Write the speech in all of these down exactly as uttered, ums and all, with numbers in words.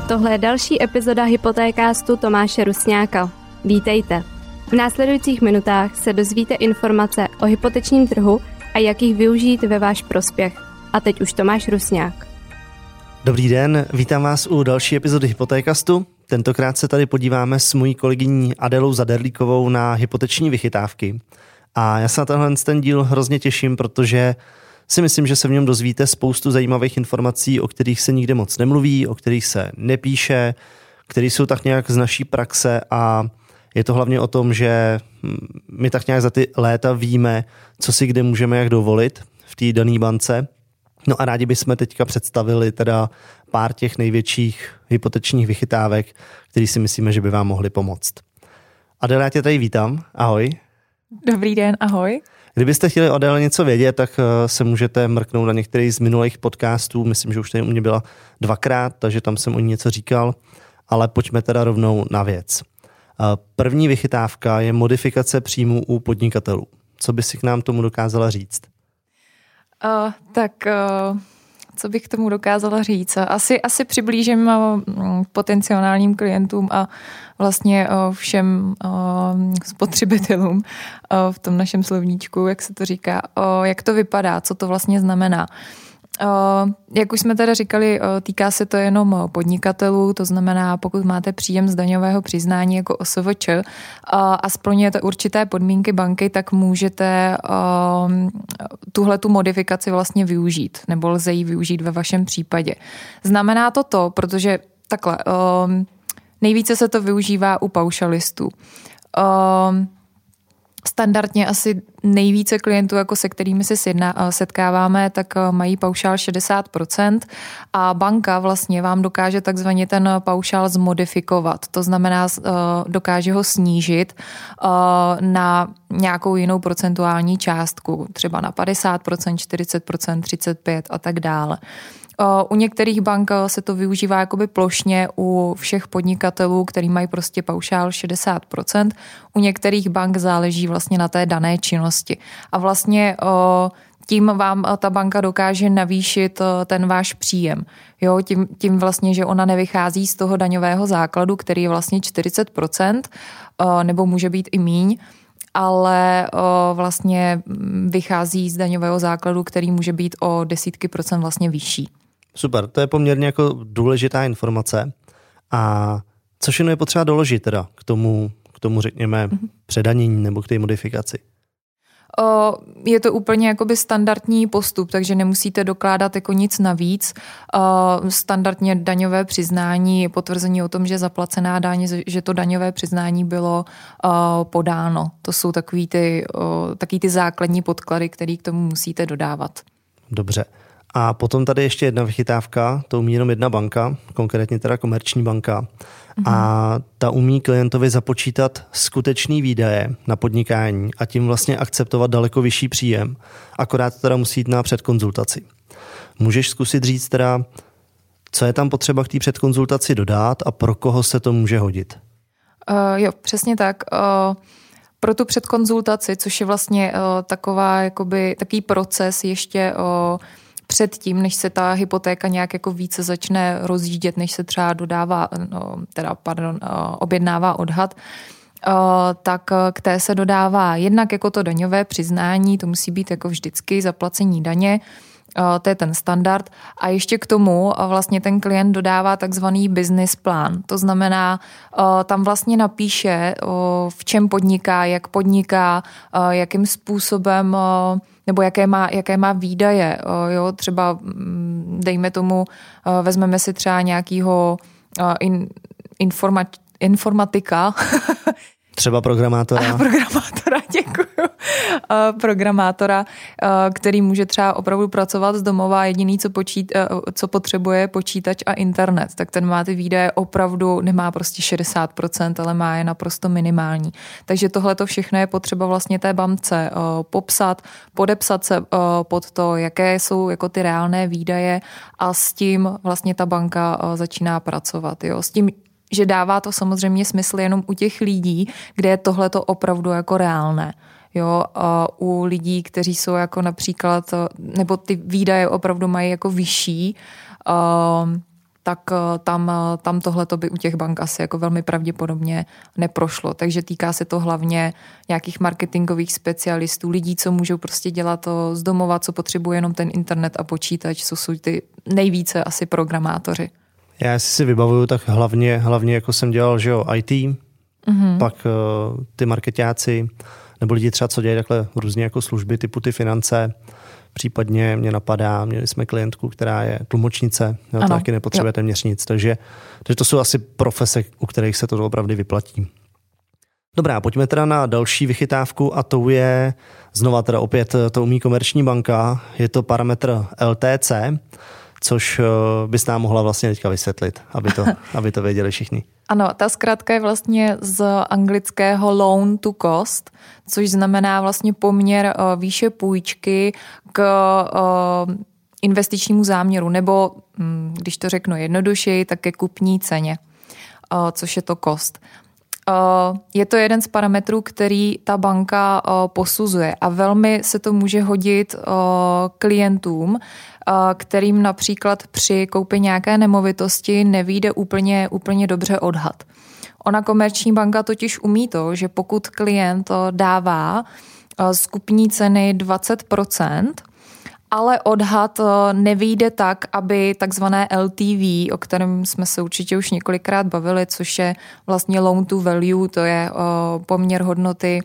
Tohle je další epizoda Hypotékástu Tomáše Rusňáka. Vítejte. V následujících minutách se dozvíte informace o hypotečním trhu a jak jich využít ve váš prospěch. A teď už Tomáš Rusňák. Dobrý den, vítám vás u další epizody Hypotékastu. Tentokrát se tady podíváme s mojí kolegyní Adélou Zaderlíkovou na hypoteční vychytávky. A já se na tenhle ten díl hrozně těším, protože si myslím, že se v něm dozvíte spoustu zajímavých informací, o kterých se nikde moc nemluví, o kterých se nepíše, které jsou tak nějak z naší praxe, a je to hlavně o tom, že my tak nějak za ty léta víme, co si kde můžeme jak dovolit v té dané bance. No a rádi bychom teďka představili teda pár těch největších hypotečních vychytávek, který si myslíme, že by vám mohly pomoct. Adéla, já tě tady vítám. Ahoj. Dobrý den, ahoj. Kdybyste chtěli o Adéle něco vědět, tak se můžete mrknout na některý z minulých podcastů. Myslím, že už tady u mě byla dvakrát, takže tam jsem o ní něco říkal. Ale pojďme teda rovnou na věc. První vychytávka je modifikace příjmů u podnikatelů. Co by si k nám tomu dokázala říct? Uh, tak uh, co bych k tomu dokázala říct? Asi, asi přiblížím uh, potenciálním klientům a vlastně uh, všem uh, spotřebitelům uh, v tom našem slovníčku, jak se to říká, uh, jak to vypadá, co to vlastně znamená. Uh, jak už jsme teda říkali, uh, týká se to jenom podnikatelů, to znamená, pokud máte příjem z daňového přiznání jako O S V Č uh, a splňujete určité podmínky banky, tak můžete uh, tuhletu modifikaci vlastně využít, nebo lze ji využít ve vašem případě. Znamená to to, protože takhle, uh, nejvíce se to využívá u paušalistů. Uh, Standardně asi nejvíce klientů, jako se kterými se setkáváme, tak mají paušál šedesát procent a banka vlastně vám dokáže takzvaně ten paušál zmodifikovat. To znamená, dokáže ho snížit na nějakou jinou procentuální částku, třeba na padesát procent, čtyřicet procent, třicet pět procent a tak dále. U některých bank se to využívá jakoby plošně u všech podnikatelů, který mají prostě paušál šedesát procent. U některých bank záleží vlastně na té dané činnosti. A vlastně tím vám ta banka dokáže navýšit ten váš příjem. Jo, tím, tím vlastně, že ona nevychází z toho daňového základu, který je vlastně čtyřicet procent, nebo může být i míň, ale o, vlastně vychází z daňového základu, který může být o desítky procent vlastně vyšší. Super, to je poměrně jako důležitá informace. A co všechno je potřeba doložit teda k tomu, k tomu řekněme, mm-hmm. předanění nebo k té modifikaci? O, je to úplně jakoby standardní postup, takže nemusíte dokládat jako nic navíc. O, standardně daňové přiznání, potvrzení o tom, že zaplacená daň, že to daňové přiznání bylo o, podáno. To jsou takový ty, o, takový ty základní podklady, které k tomu musíte dodávat. Dobře. A potom tady ještě jedna vychytávka, to umí jenom jedna banka, konkrétně teda Komerční banka. Mm-hmm. A ta umí klientovi započítat skutečný výdaje na podnikání a tím vlastně akceptovat daleko vyšší příjem. Akorát teda musí jít na předkonzultaci. Můžeš zkusit říct teda, co je tam potřeba k té předkonzultaci dodat a pro koho se to může hodit? Uh, jo, přesně tak. Uh... Pro tu předkonzultaci, což je vlastně uh, taková, jakoby, takový proces ještě uh, předtím, než se ta hypotéka nějak jako více začne rozjíždět, než se třeba dodává, no, teda, pardon, uh, objednává odhad, uh, tak k té se dodává jednak jako to daňové přiznání, to musí být jako vždycky zaplacení daně, to je ten standard. A ještě k tomu vlastně ten klient dodává takzvaný business plán. To znamená, tam vlastně napíše, v čem podniká, jak podniká, jakým způsobem nebo jaké má, jaké má výdaje. Jo, třeba dejme tomu, vezmeme si třeba nějakýho in, informa, informatika, třeba programátora. Programátora, děkuju. Programátora, který může třeba opravdu pracovat z domova, jediný, co, počít, co potřebuje, počítač a internet. Tak ten má ty výdaje opravdu, nemá prostě šedesát procent, ale má je naprosto minimální. Takže tohle to všechno je potřeba vlastně té bance popsat, podepsat se pod to, jaké jsou jako ty reálné výdaje a s tím vlastně ta banka začíná pracovat. Jo. S tím že dává to samozřejmě smysl jenom u těch lidí, kde je tohleto opravdu jako reálné. Jo, u lidí, kteří jsou jako například, nebo ty výdaje opravdu mají jako vyšší, tak tam, tam tohleto by u těch bank asi jako velmi pravděpodobně neprošlo. Takže týká se to hlavně nějakých marketingových specialistů, lidí, co můžou prostě dělat to z domova, co potřebuje jenom ten internet a počítač, co jsou ty nejvíce asi programátoři. Já si vybavuju, tak hlavně, hlavně jako jsem dělal, že jo, í té, mm-hmm. pak uh, ty marketáci, nebo lidi třeba, co dělají takhle různě jako služby typu ty finance. Případně mě napadá, měli jsme klientku, která je tlumočnice, no, taky nepotřebuje téměř nic, takže, takže to jsou asi profese, u kterých se to opravdu vyplatí. Dobrá, pojďme teda na další vychytávku a to je znova teda opět to umí Komerční banka, je to parametr L T C, což bys nám mohla vlastně teďka vysvětlit, aby to, aby to věděli všichni. Ano, ta zkrátka je vlastně z anglického loan to cost, což znamená vlastně poměr výše půjčky k investičnímu záměru, nebo když to řeknu jednodušeji, tak ke kupní ceně, což je to cost. Je to jeden z parametrů, který ta banka posuzuje a velmi se to může hodit klientům, kterým například při koupi nějaké nemovitosti nevyjde úplně, úplně dobře odhad. Ona Komerční banka totiž umí to, že pokud klient dává z kupní ceny dvacet procent, ale odhad nevyjde tak, aby takzvané L T V, o kterém jsme se určitě už několikrát bavili, což je vlastně loan to value, to je poměr hodnoty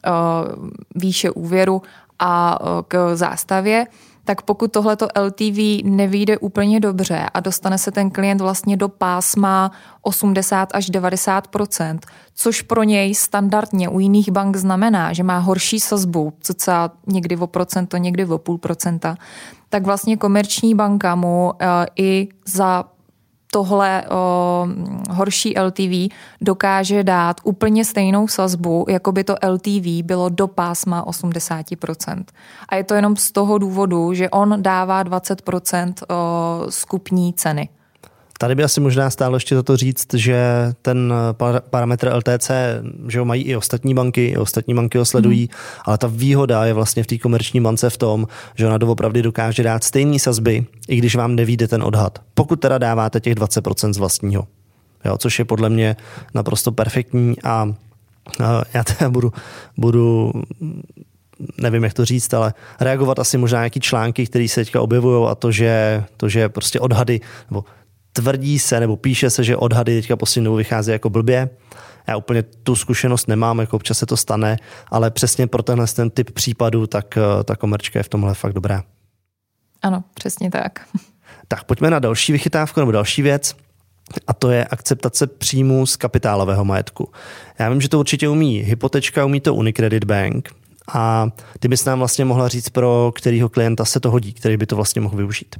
výše úvěru a k zástavě, tak pokud tohleto L T V nevyjde úplně dobře a dostane se ten klient vlastně do pásma osmdesát až devadesát procent, což pro něj standardně u jiných bank znamená, že má horší sazbu, cca někdy o procento, někdy o půl procenta, tak vlastně Komerční banka mu i za tohle o, horší L T V dokáže dát úplně stejnou sazbu, jako by to L T V bylo do pásma osmdesát procent. A je to jenom z toho důvodu, že on dává dvacet procent o, z kupní ceny. Tady by asi možná stálo ještě za to říct, že ten parametr L T C, že ho mají i ostatní banky, i ostatní banky ho sledují, mm. ale ta výhoda je vlastně v té Komerční bance v tom, že ona doopravdy dokáže dát stejné sazby, i když vám nevyjde ten odhad. Pokud teda dáváte těch dvacet procent z vlastního. Jo, což je podle mě naprosto perfektní a, a já teda budu, budu nevím, jak to říct, ale reagovat asi možná nějaký články, které se teďka objevují a to, že, to, že prostě odhady, nebo tvrdí se, nebo píše se, že odhady teďka poslední dobou vychází jako blbě. Já úplně tu zkušenost nemám, jako občas se to stane, ale přesně pro tenhle ten typ případů, tak ta Komerčka je v tomhle fakt dobrá. Ano, přesně tak. Tak pojďme na další vychytávku nebo další věc. A to je akceptace příjmů z kapitálového majetku. Já vím, že to určitě umí Hypotečka, umí to Unicredit Bank. A ty bys nám vlastně mohla říct, pro kterého klienta se to hodí, který by to vlastně mohl využít.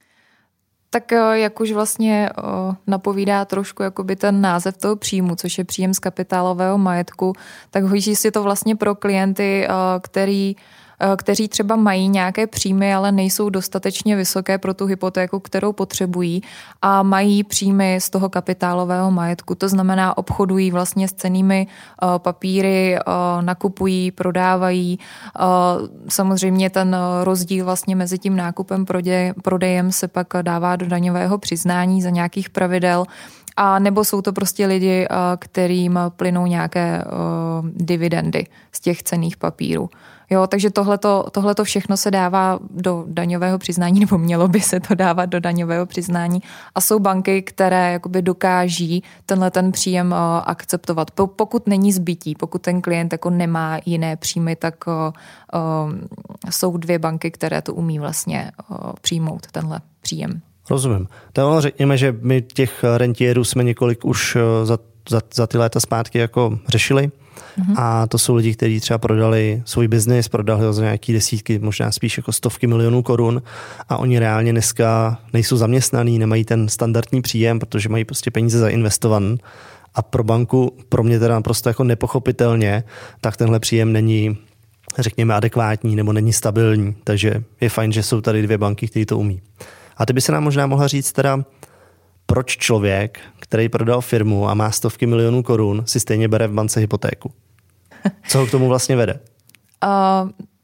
Tak jak už vlastně napovídá trošku jakoby ten název toho příjmu, což je příjem z kapitálového majetku, tak hodí si to vlastně pro klienty, který kteří třeba mají nějaké příjmy, ale nejsou dostatečně vysoké pro tu hypotéku, kterou potřebují a mají příjmy z toho kapitálového majetku. To znamená, obchodují vlastně s cennými papíry, nakupují, prodávají. Samozřejmě ten rozdíl vlastně mezi tím nákupem a prodejem se pak dává do daňového přiznání za nějakých pravidel. A nebo jsou to prostě lidi, kterým plynou nějaké dividendy z těch cenných papírů. Jo, takže tohleto, tohleto všechno se dává do daňového přiznání, nebo mělo by se to dávat do daňového přiznání. A jsou banky, které jakoby dokáží tenhle ten příjem uh, akceptovat. Pokud není zbytí, pokud ten klient jako nemá jiné příjmy, tak uh, uh, jsou dvě banky, které to umí vlastně uh, přijmout, tenhle příjem. Rozumím. Tak řekněme, že my těch rentierů jsme několik už za, za, za ty léta zpátky jako řešili. Mm-hmm. A to jsou lidi, kteří třeba prodali svůj biznis, prodali ho za nějaký desítky, možná spíš jako stovky milionů korun a oni reálně dneska nejsou zaměstnaný, nemají ten standardní příjem, protože mají prostě peníze zainvestované. A pro banku, pro mě teda naprosto jako nepochopitelně, tak tenhle příjem není, řekněme, adekvátní nebo není stabilní. Takže je fajn, že jsou tady dvě banky, které to umí. A ty by se nám možná mohla říct teda, proč člověk, který prodal firmu a má stovky milionů korun, si stejně bere v bance hypotéku? Co ho k tomu vlastně vede? Uh,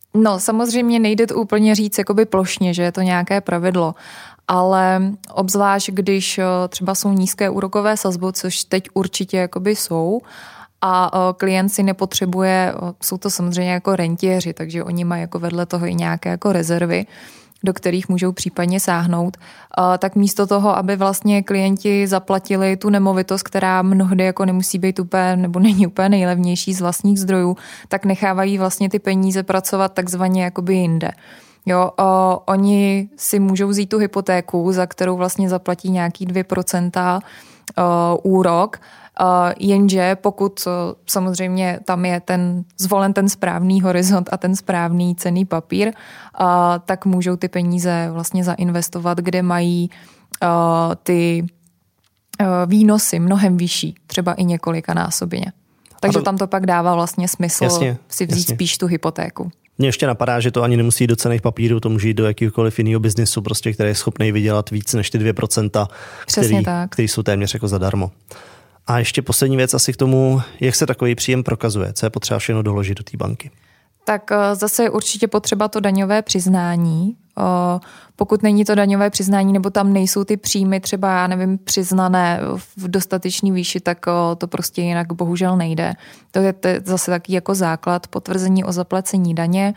No samozřejmě nejde to úplně říct jakoby plošně, že je to nějaké pravidlo, ale obzvlášť, když třeba jsou nízké úrokové sazby, což teď určitě jakoby jsou, a klient si nepotřebuje, jsou to samozřejmě jako rentiéři, takže oni mají jako vedle toho i nějaké jako rezervy, do kterých můžou případně sáhnout, tak místo toho, aby vlastně klienti zaplatili tu nemovitost, která mnohdy jako nemusí být úplně, nebo není úplně nejlevnější z vlastních zdrojů, tak nechávají vlastně ty peníze pracovat takzvaně jakoby jinde. Jo, o, oni si můžou vzít tu hypotéku, za kterou vlastně zaplatí nějaký dvě procenta o, úrok, Uh, jenže pokud uh, samozřejmě tam je ten zvolen ten správný horizont a ten správný cenný papír, uh, tak můžou ty peníze vlastně zainvestovat, kde mají uh, ty uh, výnosy mnohem vyšší, třeba i několikanásobně. Takže to, tam to pak dává vlastně smysl jasně, si vzít jasně. spíš tu hypotéku. Mně ještě napadá, že to ani nemusí jít do cenných papírů, to může jít do jakýkoliv jiného biznisu, prostě, který je schopný vydělat víc než ty dvě procenta, který, který jsou téměř jako zadarmo. A ještě poslední věc asi k tomu, jak se takový příjem prokazuje, co je potřeba všechno doložit do té banky. Tak zase je určitě potřeba to daňové přiznání. Pokud není to daňové přiznání, nebo tam nejsou ty příjmy třeba, já nevím, přiznané v dostatečný výši, tak to prostě jinak bohužel nejde. To je zase taky jako základ potvrzení o zaplacení daně,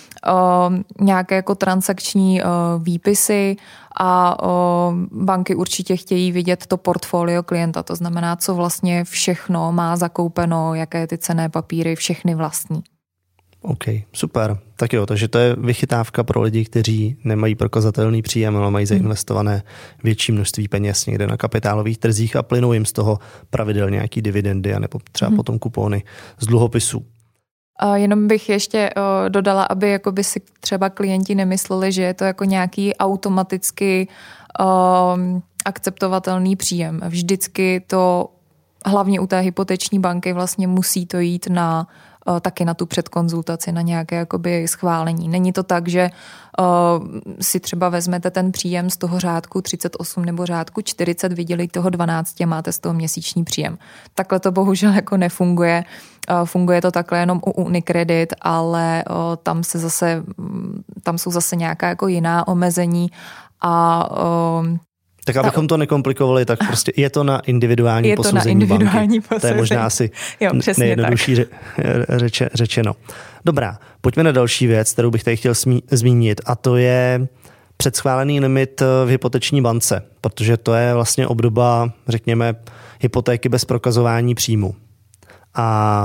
nějaké jako transakční výpisy a banky určitě chtějí vidět to portfolio klienta, to znamená, co vlastně všechno má zakoupeno, jaké ty cenné papíry, všechny vlastní. OK, super. Tak jo, takže to je vychytávka pro lidi, kteří nemají prokazatelný příjem, ale mají zainvestované větší množství peněz někde na kapitálových trzích a plynou jim z toho pravidelně nějaký dividendy a nebo třeba hmm. potom kupóny z dluhopisů. Jenom bych ještě dodala, aby jakoby si třeba klienti nemysleli, že je to jako nějaký automaticky um, akceptovatelný příjem. Vždycky to, hlavně u té hypoteční banky, vlastně musí to jít na uh, taky na tu předkonzultaci, na nějaké jakoby schválení. Není to tak, že uh, si třeba vezmete ten příjem z toho řádku třicet osm nebo řádku čtyřicet, vydělí toho dvanáct a máte z toho měsíční příjem. Takhle to bohužel jako nefunguje. Funguje to takhle jenom u Unicredit, ale o, tam se zase, tam jsou zase nějaká jako jiná omezení a o, tak abychom to nekomplikovali, tak prostě je to na individuální je posouzení to na individuální banky. To je možná asi jo, nejjednodušší řeče, řečeno. Dobrá, pojďme na další věc, kterou bych tady chtěl smí, zmínit, a to je předschválený limit v hypoteční bance, protože to je vlastně obdoba, řekněme, hypotéky bez prokazování příjmu. A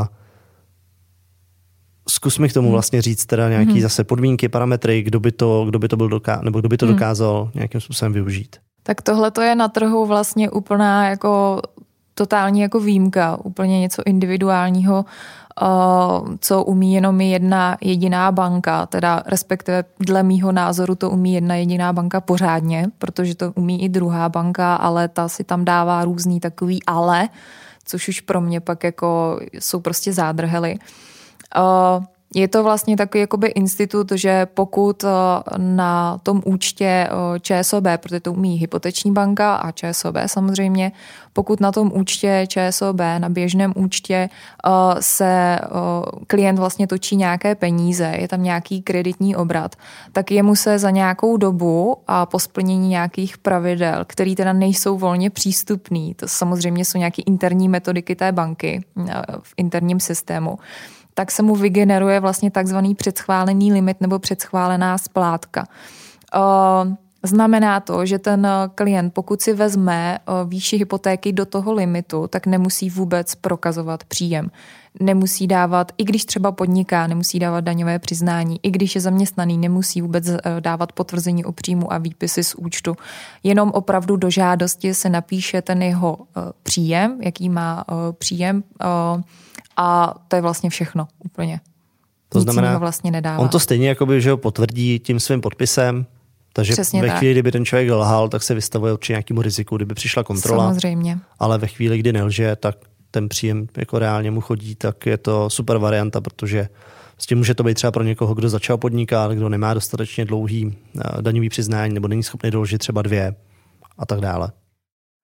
zkus mi k tomu vlastně říct teda nějaký hmm. zase podmínky, parametry, kdo by to, kdo by to byl doká- nebo kdo by to hmm. dokázal nějakým způsobem využít. Tak tohle to je na trhu vlastně úplná jako totální jako výjimka, úplně něco individuálního, co umí jenom jedna jediná banka, teda respektive dle mýho názoru to umí jedna jediná banka pořádně, protože to umí i druhá banka, ale ta si tam dává různý takový ale, což už pro mě pak jako jsou prostě zádrhely. Je to vlastně takový jakoby institut, že pokud na tom účtě ČSOB, protože to umí hypoteční banka a ČSOB samozřejmě, pokud na tom účtě ČSOB, na běžném účtě se klient vlastně točí nějaké peníze, je tam nějaký kreditní obrat, tak jemu se za nějakou dobu a po splnění nějakých pravidel, které teda nejsou volně přístupný, to samozřejmě jsou nějaké interní metodiky té banky v interním systému, tak se mu vygeneruje vlastně takzvaný předschválený limit nebo předschválená splátka. Znamená to, že ten klient, pokud si vezme výši hypotéky do toho limitu, tak nemusí vůbec prokazovat příjem. Nemusí dávat, i když třeba podniká, nemusí dávat daňové přiznání, i když je zaměstnaný, nemusí vůbec dávat potvrzení o příjmu a výpisy z účtu. Jenom opravdu do žádosti se napíše ten jeho příjem, jaký má příjem, a to je vlastně všechno úplně. To Nic znamená, vlastně nedává. On to stejně jakoby, že ho potvrdí tím svým podpisem, takže přesně ve tak. chvíli, kdyby ten člověk lhal, tak se vystavuje určitě nějakému riziku, kdyby přišla kontrola. Samozřejmě. Ale ve chvíli, kdy nelže, tak ten příjem jako reálně mu chodí, tak je to super varianta, protože s tím může to být třeba pro někoho, kdo začal podnikat, kdo nemá dostatečně dlouhý daňový přiznání nebo není schopný doložit třeba dvě a tak dále.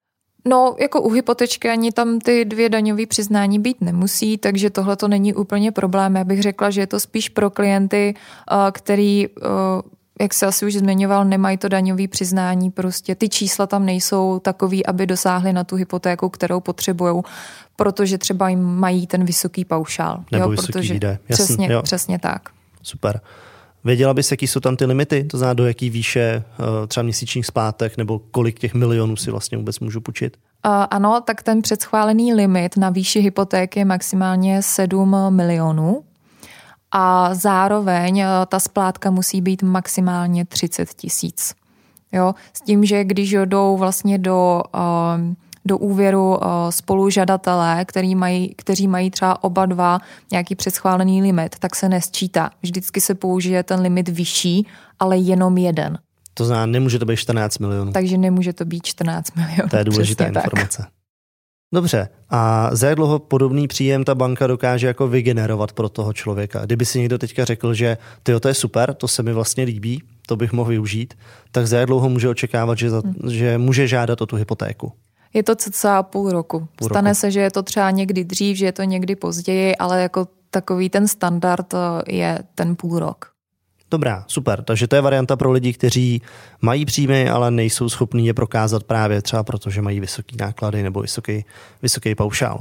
No, jako u hypotečky ani tam ty dvě daňové přiznání být nemusí, takže tohle to není úplně problém. Já bych řekla, že je to spíš pro klienty, který, jak se asi už zmiňoval, nemají to daňové přiznání. Prostě ty čísla tam nejsou takový, aby dosáhli na tu hypotéku, kterou potřebujou, protože třeba jim mají ten vysoký paušál. Nebo jo, vysoký protože výdaj. Jasný, přesně, jo. přesně tak. Super. Věděla bys, jaký jsou tam ty limity? To znamená, do jaký výše třeba měsíčních splátek nebo kolik těch milionů si vlastně vůbec můžu půjčit? Uh, ano, tak ten předschválený limit na výši hypotéky je maximálně sedm milionů a zároveň uh, ta splátka musí být maximálně třicet tisíc. Jo? S tím, že když jdou vlastně do... Uh, do úvěru spolužadatelé, který mají, kteří mají třeba oba dva nějaký předschválený limit, tak se nesčítá. Vždycky se použije ten limit vyšší, ale jenom jeden. To znamená, nemůže to být čtrnáct milionů. Takže nemůže to být čtrnáct milionů. To je důležitá informace. Tak. Dobře. A za jak dlouho podobný příjem ta banka dokáže jako vygenerovat pro toho člověka? Kdyby si někdo teďka řekl, že tyjo, to je super, to se mi vlastně líbí, to bych mohl využít, tak za jak dlouho může očekávat, že, za, hmm. že může žádat o tu hypotéku? Je to cca půl roku. Půl Stane roku. se, že je to třeba někdy dřív, že je to někdy později, ale jako takový ten standard je ten půl rok. Dobrá, super. Takže to je varianta pro lidi, kteří mají příjmy, ale nejsou schopní je prokázat právě třeba proto, že mají vysoké náklady nebo vysoký, vysoký paušál.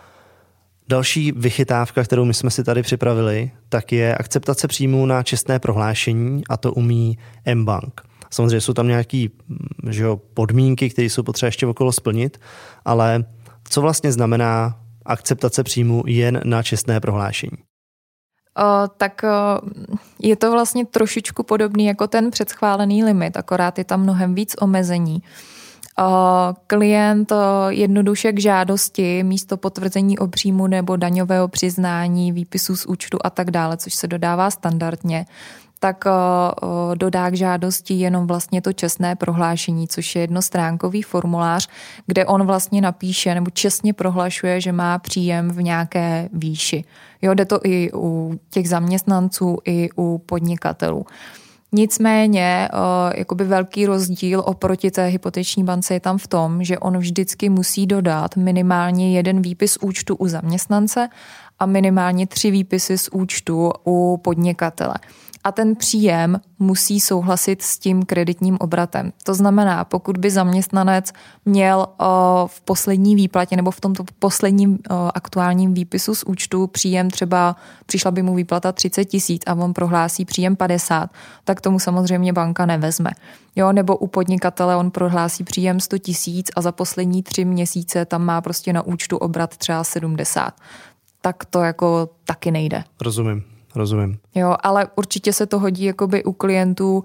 Další vychytávka, kterou my jsme si tady připravili, tak je akceptace příjmů na čestné prohlášení a to umí mBank. Samozřejmě jsou tam nějaké že jo, podmínky, které jsou potřeba ještě okolo splnit, ale co vlastně znamená akceptace příjmu jen na čestné prohlášení? O, tak o, je to vlastně trošičku podobný jako ten předschválený limit, akorát je tam mnohem víc omezení. O, klient o, jednoduše k žádosti místo potvrzení o příjmu nebo daňového přiznání, výpisu z účtu a tak dále, což se dodává standardně, tak o, dodá k žádosti jenom vlastně to čestné prohlášení, což je jednostránkový formulář, kde on vlastně napíše nebo čestně prohlašuje, že má příjem v nějaké výši. Jo, jde to i u těch zaměstnanců, i u podnikatelů. Nicméně o, jakoby velký rozdíl oproti té hypoteční bance je tam v tom, že on vždycky musí dodat minimálně jeden výpis účtu u zaměstnance a minimálně tři výpisy z účtu u podnikatele. A ten příjem musí souhlasit s tím kreditním obratem. To znamená, pokud by zaměstnanec měl v poslední výplatě nebo v tomto posledním aktuálním výpisu z účtu příjem třeba, přišla by mu výplata třicet tisíc a on prohlásí příjem padesát, tak tomu samozřejmě banka nevezme. Jo, nebo u podnikatele on prohlásí příjem sto tisíc a za poslední tři měsíce tam má prostě na účtu obrat třeba sedmdesát. Tak to jako taky nejde. Rozumím. Rozumím. Jo, ale určitě se to hodí jakoby u klientů,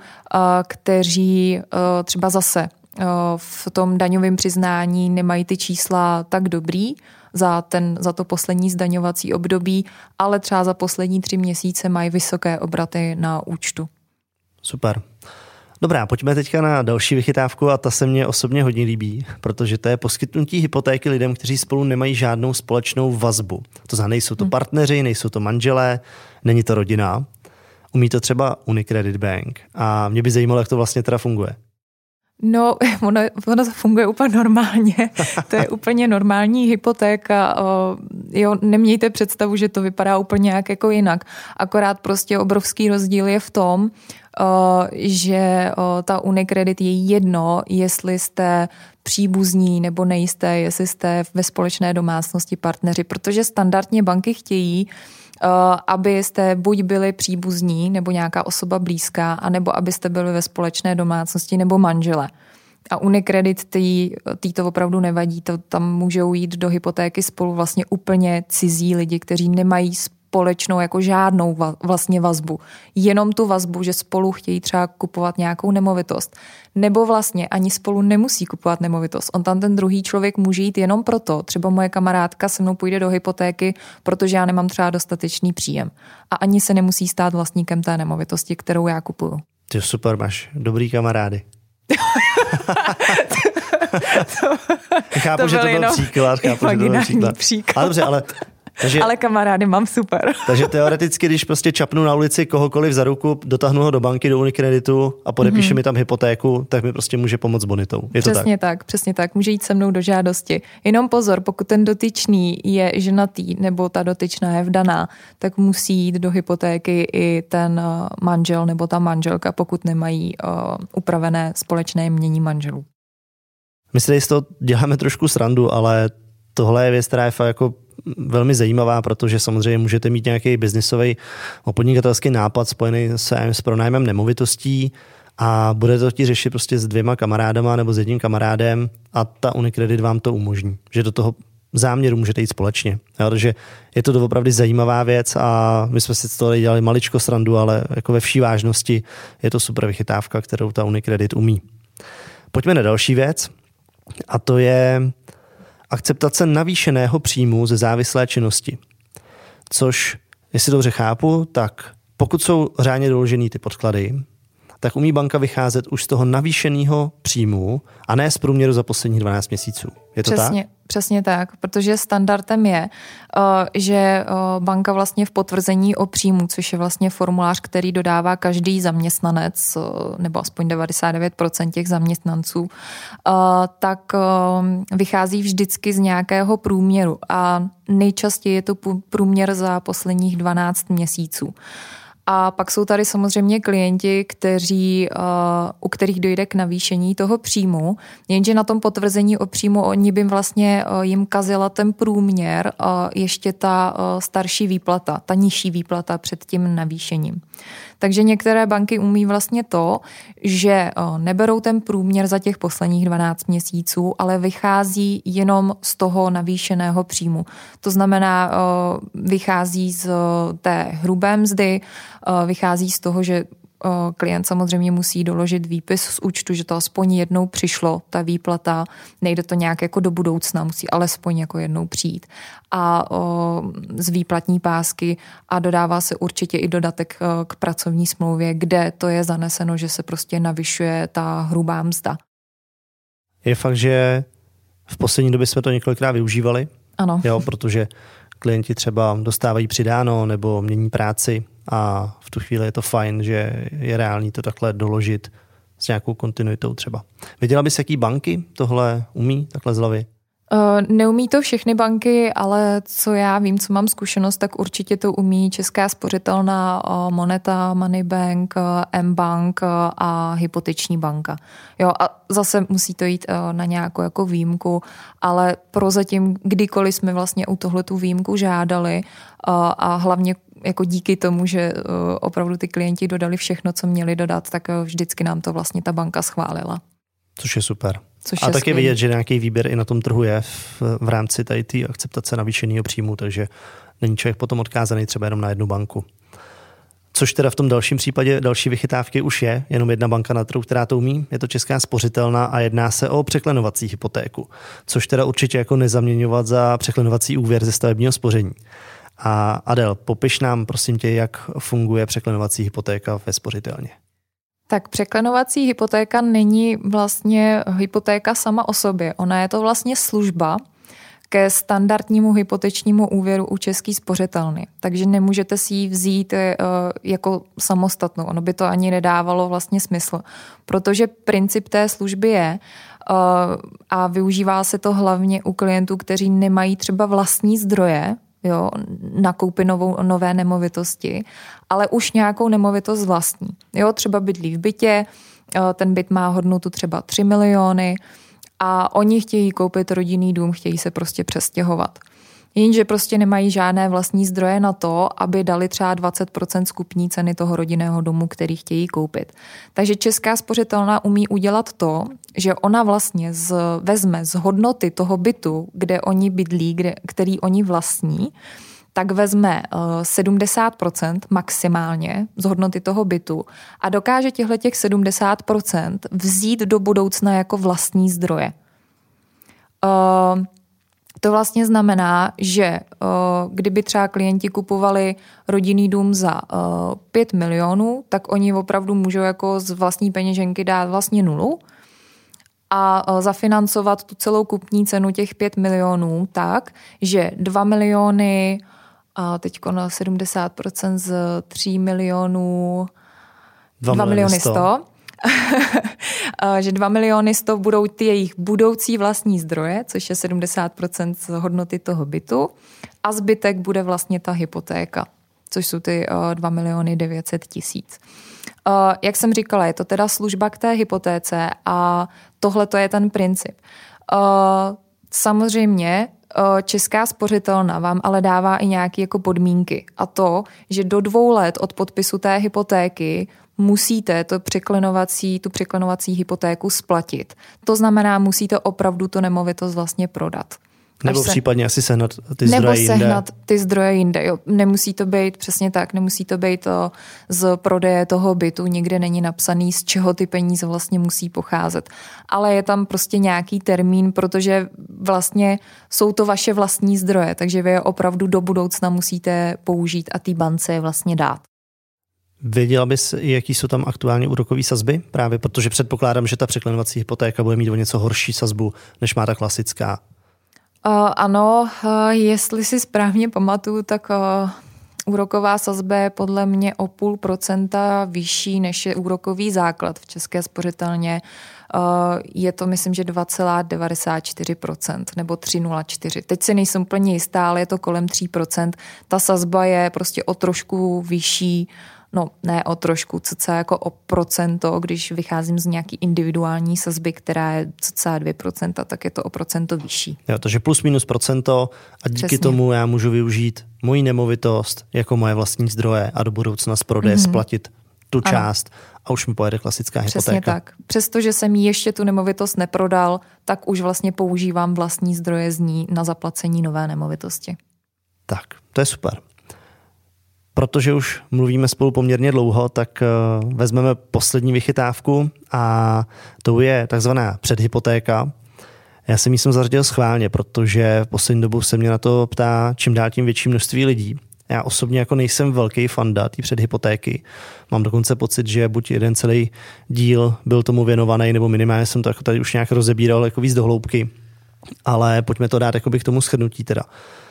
kteří třeba zase v tom daňovém přiznání nemají ty čísla tak dobrý za, ten, za to poslední zdaňovací období, ale třeba za poslední tři měsíce mají vysoké obraty na účtu. Super. Dobrá, pojďme teďka na další vychytávku a ta se mně osobně hodně líbí, protože to je poskytnutí hypotéky lidem, kteří spolu nemají žádnou společnou vazbu. To znamená, nejsou to partneři, nejsou to manželé, není to rodina. Umí to třeba Unicredit Bank a mě by zajímalo, jak to vlastně teda funguje. No, ono, ono to funguje úplně normálně. To je úplně normální hypotéka. Jo, nemějte představu, že to vypadá úplně nějak jako jinak. Akorát prostě obrovský rozdíl je v tom, že ta Unicredit je jedno, jestli jste příbuzní nebo nejste, jestli jste ve společné domácnosti partneři, protože standardně banky chtějí, abyste buď byli příbuzní nebo nějaká osoba blízká, anebo abyste byli ve společné domácnosti nebo manžele. A Unicredit tý, tý to opravdu nevadí, to tam můžou jít do hypotéky spolu vlastně úplně cizí lidi, kteří nemají společnou jako žádnou vlastně vazbu. Jenom tu vazbu, že spolu chtějí třeba kupovat nějakou nemovitost. Nebo vlastně ani spolu nemusí kupovat nemovitost. On tam ten druhý člověk může jít jenom proto. Třeba moje kamarádka se mnou půjde do hypotéky, protože já nemám třeba dostatečný příjem. A ani se nemusí stát vlastníkem té nemovitosti, kterou já kupuju. Ty super, máš dobrý kamarády. to, chápu, to že to byl příklad. Chápu, že to byl příklad. příklad. Ale dobře, ale Takže, ale kamarády mám super. Takže teoreticky, když prostě čapnu na ulici kohokoliv za ruku, dotáhnu ho do banky, do Unikreditu a podepíše mm-hmm. mi tam hypotéku, tak mi prostě může pomoct s bonitou. Je přesně to tak? tak, přesně tak. Může jít se mnou do žádosti. Jenom pozor, pokud ten dotyčný je ženatý nebo ta dotyčná je vdaná, tak musí jít do hypotéky i ten manžel nebo ta manželka, pokud nemají uh, upravené společné jmění manželů. My si z toho děláme trošku srandu, ale tohle je věc, která je fakt jako velmi zajímavá, protože samozřejmě můžete mít nějaký biznisový podnikatelský nápad spojený s, s pronájmem nemovitostí a bude to chtít řešit prostě s dvěma kamarádama nebo s jedním kamarádem a ta Unicredit vám to umožní, že do toho záměru můžete jít společně. Jo, takže je to opravdu zajímavá věc a my jsme si z toho dělali maličko srandu, ale jako ve vší vážnosti je to super vychytávka, kterou ta Unicredit umí. Pojďme na další věc a to je akceptace navýšeného příjmu ze závislé činnosti. Což, jestli dobře chápu, tak pokud jsou řádně doložený ty podklady, tak umí banka vycházet už z toho navýšeného příjmu a ne z průměru za posledních dvanáct měsíců. Je to přesně, tak? Přesně tak, protože standardem je, že banka vlastně v potvrzení o příjmu, což je vlastně formulář, který dodává každý zaměstnanec, nebo aspoň devadesát devět procent těch zaměstnanců, tak vychází vždycky z nějakého průměru a nejčastěji je to průměr za posledních dvanáct měsíců. A pak jsou tady samozřejmě klienti, kteří, u kterých dojde k navýšení toho příjmu, jenže na tom potvrzení o příjmu oni by vlastně jim kazila ten průměr, ještě ta starší výplata, ta nižší výplata před tím navýšením. Takže některé banky umí vlastně to, že neberou ten průměr za těch posledních dvanáct měsíců, ale vychází jenom z toho navýšeného příjmu. To znamená, vychází z té hrubé mzdy, vychází z toho, že klient samozřejmě musí doložit výpis z účtu, že to aspoň jednou přišlo, ta výplata, nejde to nějak jako do budoucna, musí alespoň jako jednou přijít. A o, z výplatní pásky a dodává se určitě i dodatek k pracovní smlouvě, kde to je zaneseno, že se prostě navyšuje ta hrubá mzda. Je fakt, že v poslední době jsme to několikrát využívali, ano. Jo, protože klienti třeba dostávají přidáno nebo mění práci a v tu chvíli je to fajn, že je reálný to takhle doložit s nějakou kontinuitou třeba. Věděla bys, jaký banky tohle umí takhle z hlavy? Neumí to všechny banky, ale co já vím, co mám zkušenost, tak určitě to umí Česká spořitelna, Moneta, Moneybank, M-Bank a Hypoteční banka. Jo, a zase musí to jít na nějakou jako výjimku, ale prozatím kdykoliv jsme vlastně u tohletu výjimku žádali a hlavně jako díky tomu, že opravdu ty klienti dodali všechno, co měli dodat, tak vždycky nám to vlastně ta banka schválila. Což je super. Což a je taky vidět, že nějaký výběr i na tom trhu je v, v rámci tady té akceptace navýšeného příjmu, takže není člověk potom odkázaný třeba jenom na jednu banku. Což teda v tom dalším případě další vychytávky už je, jenom jedna banka na trhu, která to umí, je to Česká spořitelna a jedná se o překlenovací hypotéku, což teda určitě jako nezaměňovat za překlenovací úvěr ze stavebního spoření. A Adel, popiš nám prosím tě, jak funguje překlenovací hypotéka ve spořitelně. Tak překlenovací hypotéka není vlastně hypotéka sama o sobě. Ona je to vlastně služba ke standardnímu hypotečnímu úvěru u České spořitelny. Takže nemůžete si ji vzít jako samostatnou. Ono by to ani nedávalo vlastně smysl. Protože princip té služby je, a využívá se to hlavně u klientů, kteří nemají třeba vlastní zdroje, jo, na koupi novou, nové nemovitosti, ale už nějakou nemovitost vlastní. Jo, třeba bydlí v bytě, ten byt má hodnotu třeba tři miliony a oni chtějí koupit rodinný dům, chtějí se prostě přestěhovat. Jenže prostě nemají žádné vlastní zdroje na to, aby dali třeba dvacet procent skupní ceny toho rodinného domu, který chtějí koupit. Takže Česká spořitelna umí udělat to, že ona vlastně z, vezme z hodnoty toho bytu, kde oni bydlí, kde, který oni vlastní, tak vezme sedmdesát procent maximálně z hodnoty toho bytu a dokáže těchto těch sedmdesát procent vzít do budoucna jako vlastní zdroje. Uh, To vlastně znamená, že kdyby třeba klienti kupovali rodinný dům za pět milionů, tak oni opravdu můžou jako z vlastní peněženky dát vlastně nulu a zafinancovat tu celou kupní cenu těch pět milionů tak, že dva miliony, a teďko na sedmdesát procent z tří milionů, dva miliony sto, že dva miliony sto budou ty jejich budoucí vlastní zdroje, což je sedmdesát procent z hodnoty toho bytu a zbytek bude vlastně ta hypotéka, což jsou ty dva miliony devět set tisíc. Jak jsem říkala, je to teda služba k té hypotéce a tohle to je ten princip. Samozřejmě Česká spořitelna vám ale dává i nějaké jako podmínky a to, že do dvou let od podpisu té hypotéky musíte to překlenovací, tu překlenovací hypotéku splatit. To znamená, musíte opravdu tu nemovitost vlastně prodat. Nebo se, případně asi sehnat ty nebo zdroje jinde. Nebo sehnat ty zdroje jinde. Jo. Nemusí to být přesně tak, nemusí to být to z prodeje toho bytu, nikde není napsaný, z čeho ty peníze vlastně musí pocházet. Ale je tam prostě nějaký termín, protože vlastně jsou to vaše vlastní zdroje, takže vy je opravdu do budoucna musíte použít a té bance je vlastně dát. Věděla bys, jaký jsou tam aktuálně úrokové sazby? Právě protože předpokládám, že ta překlenovací hypotéka bude mít o něco horší sazbu, než má ta klasická. Uh, ano, uh, jestli si správně pamatuju, tak uh, úroková sazba je podle mě o půl procenta vyšší, než je úrokový základ v České spořitelně. Uh, je to, myslím, že dva celá devadesát čtyři procenta nebo tři celá nula čtyři. Teď si nejsem úplně jistá, ale je to kolem tři procenta. Ta sazba je prostě o trošku vyšší, no ne o trošku, cca jako o procento, když vycházím z nějaký individuální sazby, která je cca dvě procenta, tak je to o procento vyšší. Jo, takže plus minus procento a díky Přesně. tomu já můžu využít moji nemovitost jako moje vlastní zdroje a do budoucna z prodeje mm-hmm. splatit tu ano. část a už mi pojede klasická hypotéka. Přesně tak. Přestože jsem jí ještě tu nemovitost neprodal, tak už vlastně používám vlastní zdroje z ní na zaplacení nové nemovitosti. Tak, to je super. Protože už mluvíme spolu poměrně dlouho, tak vezmeme poslední vychytávku a to je takzvaná předhypotéka. Já jsem ji jsem zařadil schválně, protože v poslední dobu se mě na to ptá čím dál tím větší množství lidí. Já osobně jako nejsem velký fanda té předhypotéky. Mám dokonce pocit, že buď jeden celý díl byl tomu věnovaný, nebo minimálně jsem to jako tady už nějak rozebíral jako víc do hloubky. Ale pojďme to dát jakoby k tomu shrnutí teda.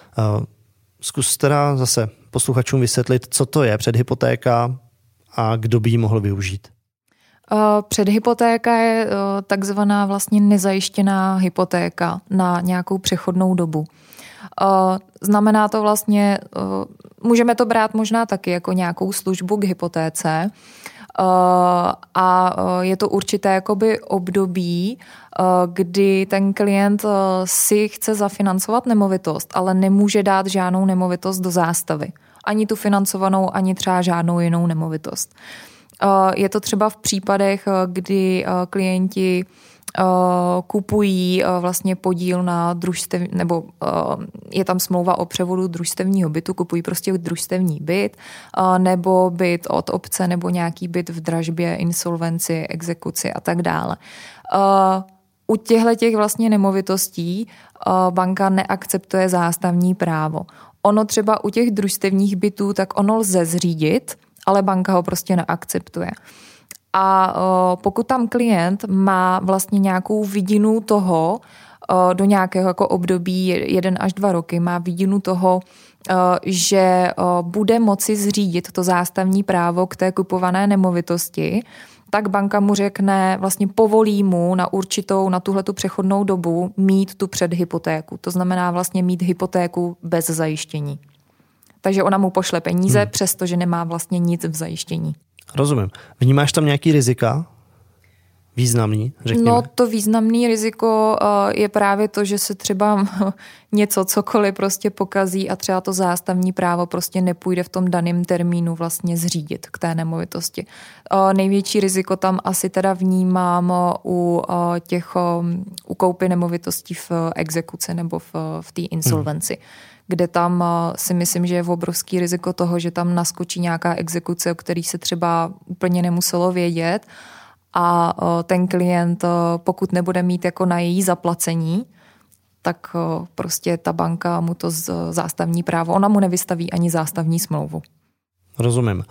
Zkus teda zase posluchačům vysvětlit, co to je předhypotéka a kdo by ji mohl využít. Předhypotéka je takzvaná vlastně nezajištěná hypotéka na nějakou přechodnou dobu. Znamená to vlastně, můžeme to brát možná taky jako nějakou službu k hypotéce, a je to určité jakoby období, kdy ten klient si chce zafinancovat nemovitost, ale nemůže dát žádnou nemovitost do zástavy. Ani tu financovanou, ani třeba žádnou jinou nemovitost. Je to třeba v případech, kdy klienti kupují vlastně podíl na družstev, nebo je tam smlouva o převodu družstevního bytu, kupují prostě družstevní byt, nebo byt od obce, nebo nějaký byt v dražbě, insolvenci, exekuci a tak dále. U těchto těch vlastně nemovitostí banka neakceptuje zástavní právo. Ono třeba u těch družstevních bytů, tak ono lze zřídit, ale banka ho prostě neakceptuje. A pokud tam klient má vlastně nějakou vidinu toho, do nějakého jako období jeden až dva roky, má vidinu toho, že bude moci zřídit to zástavní právo k té kupované nemovitosti, tak banka mu řekne, vlastně povolí mu na určitou, na tuhletu přechodnou dobu mít tu předhypotéku. To znamená vlastně mít hypotéku bez zajištění. Takže ona mu pošle peníze, hmm. přestože nemá vlastně nic v zajištění. Rozumím. Vnímáš tam nějaký rizika? Významný, řekněme. No to významný riziko je právě to, že se třeba něco, cokoliv prostě pokazí a třeba to zástavní právo prostě nepůjde v tom daném termínu vlastně zřídit k té nemovitosti. Největší riziko tam asi teda vnímám u těch u koupy nemovitostí v exekuci nebo v, v té insolvenci. Hmm. kde tam si myslím, že je obrovský riziko toho, že tam naskočí nějaká exekuce, o který se třeba úplně nemuselo vědět a ten klient, pokud nebude mít jako na její zaplacení, tak prostě ta banka mu to zástavní právo, ona mu nevystaví ani zástavní smlouvu. Rozumím.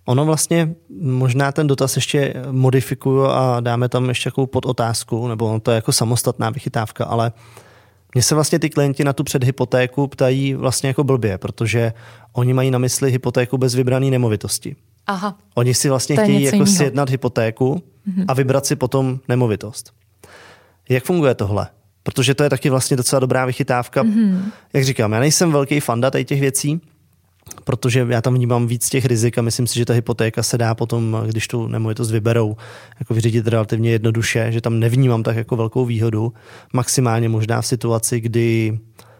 Ono vlastně, možná ten dotaz ještě modifikuju a dáme tam ještě takovou podotázku, nebo to je jako samostatná vychytávka, ale mně se vlastně ty klienti na tu předhypotéku ptají vlastně jako blbě, protože oni mají na mysli hypotéku bez vybrané nemovitosti. Aha. Oni si vlastně chtějí jako sjednat hypotéku mm-hmm. a vybrat si potom nemovitost. Jak funguje tohle? Protože to je taky vlastně docela dobrá vychytávka. Mm-hmm. Jak říkám, já nejsem velký fanda tady těch věcí, protože já tam vnímám víc těch rizik a myslím si, že ta hypotéka se dá potom, když tu nemovitost vyberou, jako vyřídit relativně jednoduše, že tam nevnímám tak jako velkou výhodu. Maximálně možná v situaci, kdy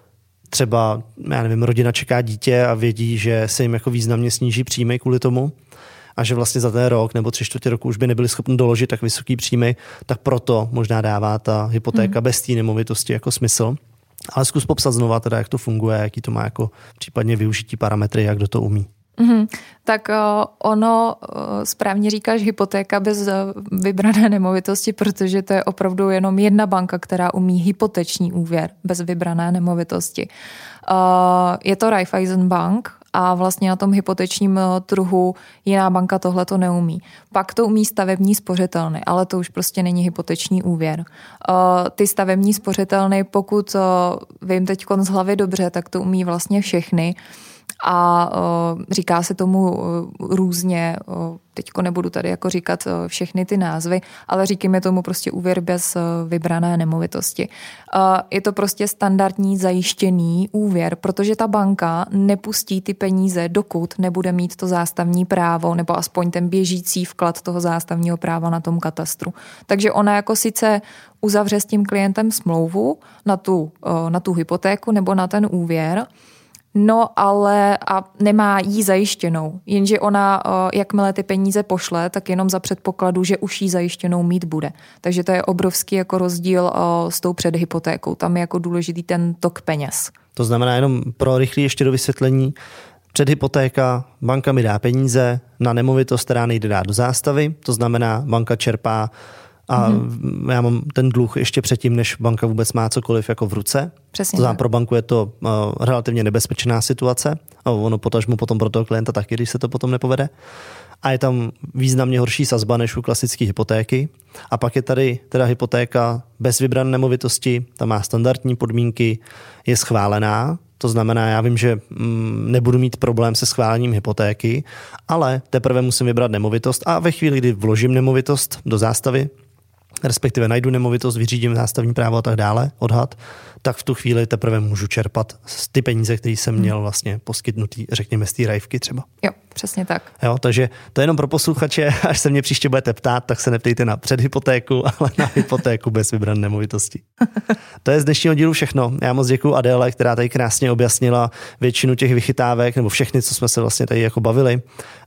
třeba, já nevím, rodina čeká dítě a vědí, že se jim jako významně sníží příjmy kvůli tomu a že vlastně za ten rok nebo tři čtvrtě roku už by nebyli schopni doložit tak vysoký příjmy, tak proto možná dává ta hypotéka mm. bez té nemovitosti jako smysl. Ale zkus popsat znova teda, jak to funguje, jaký to má jako případně využití parametry, jak kdo to umí. Mm-hmm. Tak uh, ono, uh, správně říkáš hypotéka bez uh, vybrané nemovitosti, protože to je opravdu jenom jedna banka, která umí hypoteční úvěr bez vybrané nemovitosti. Uh, je to Raiffeisen Bank a vlastně na tom hypotečním uh, trhu jiná banka tohle to neumí. Pak to umí stavební spořitelny, ale to už prostě není hypoteční úvěr. Uh, ty stavební spořitelny, pokud uh, vím teď z hlavy dobře, tak to umí vlastně všechny. A uh, říká se tomu uh, různě, uh, teďko nebudu tady jako říkat uh, všechny ty názvy, ale říkáme tomu prostě úvěr bez uh, vybrané nemovitosti. Uh, je to prostě standardní zajištěný úvěr, protože ta banka nepustí ty peníze, dokud nebude mít to zástavní právo, nebo aspoň ten běžící vklad toho zástavního práva na tom katastru. Takže ona jako sice uzavře s tím klientem smlouvu na tu, uh, na tu hypotéku nebo na ten úvěr, no ale a nemá jí zajištěnou, jenže ona, jakmile ty peníze pošle, tak jenom za předpokladu, že už jí zajištěnou mít bude. Takže to je obrovský jako rozdíl s tou předhypotékou. Tam je jako důležitý ten tok peněz. To znamená jenom pro rychlé ještě do vysvětlení, předhypotéka, banka mi dá peníze na nemovitost, která nejde dát do zástavy, to znamená banka čerpá a mm-hmm. já mám ten dluh ještě předtím, než banka vůbec má cokoliv jako v ruce. Přesně. To znamená, pro banku je to uh, relativně nebezpečná situace. A ono potažmo potom pro toho klienta taky, když se to potom nepovede. A je tam významně horší sazba než u klasické hypotéky. A pak je tady teda hypotéka bez vybrané nemovitosti, ta má standardní podmínky, je schválená. To znamená, já vím, že mm, nebudu mít problém se schválením hypotéky, ale teprve musím vybrat nemovitost a ve chvíli, kdy vložím nemovitost do zástavy, respektive najdu nemovitost, vyřídím zástavní právo a tak dále, odhad, tak v tu chvíli teprve můžu čerpat ty peníze, které jsem měl vlastně poskytnutý, řekněme, z té rajvky třeba. Jo, přesně tak. Jo, takže to je jenom pro posluchače, až se mě příště budete ptát, tak se neptejte na předhypotéku, ale na hypotéku bez vybrané nemovitosti. To je z dnešního dílu všechno. Já moc děkuju Adéle, která tady krásně objasnila většinu těch vychytávek, nebo všechny, co jsme se vlastně tady jako bavili.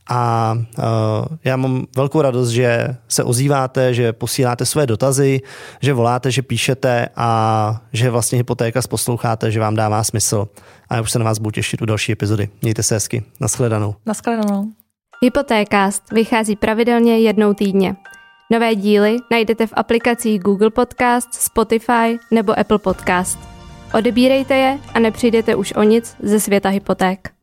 A uh, já mám velkou radost, že se ozýváte, že posíláte své dotazy, že voláte, že píšete a že vlastně hypotéka posloucháte, že vám dává smysl. A já už se na vás budu těšit u další epizody. Mějte se hezky. Naschledanou. Naschledanou. Hypotékast vychází pravidelně jednou týdně. Nové díly najdete v aplikacích Google Podcast, Spotify nebo Apple Podcast. Odebírejte je a nepřijdete už o nic ze světa hypoték.